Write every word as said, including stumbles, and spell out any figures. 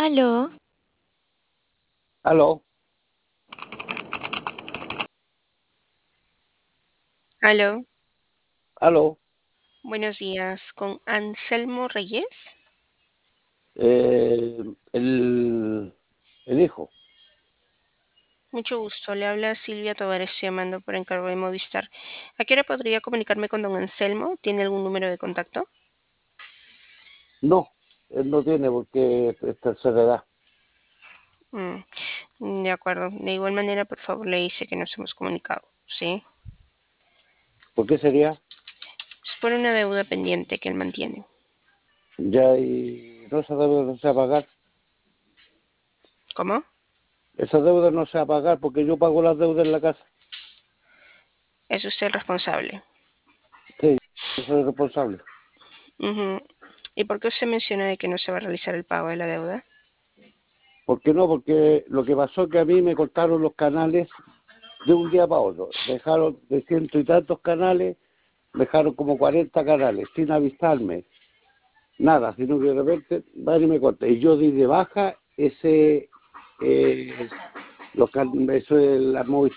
Aló, Aló, aló, aló, buenos días, con Anselmo Reyes. eh, el, el hijo. Mucho gusto, le habla Silvia Tovares, estoy llamando por encargo de Movistar. ¿A qué hora podría comunicarme con don Anselmo? ¿Tiene algún número de contacto? No, él no tiene porque es tercera edad. Mm, de acuerdo, de igual manera, por favor, le dice que nos hemos comunicado, ¿sí? ¿Por qué sería? Es por una deuda pendiente que él mantiene. Ya y no, esa deuda no se va a pagar. ¿Cómo? Esa deuda no se va a pagar porque yo pago las deudas en la casa. ¿Es usted el responsable? Sí, yo soy el responsable. Ujú. ¿Y por qué usted menciona de que no se va a realizar el pago de la deuda? ¿Por qué no? Porque lo que pasó es que a mí me cortaron los canales de un día para otro. Dejaron de ciento y tantos canales, dejaron como cuarenta canales sin avisarme. Nada, sino que de repente van y me cortan. Y yo di de baja ese, eh, los, can- eso es la Movistar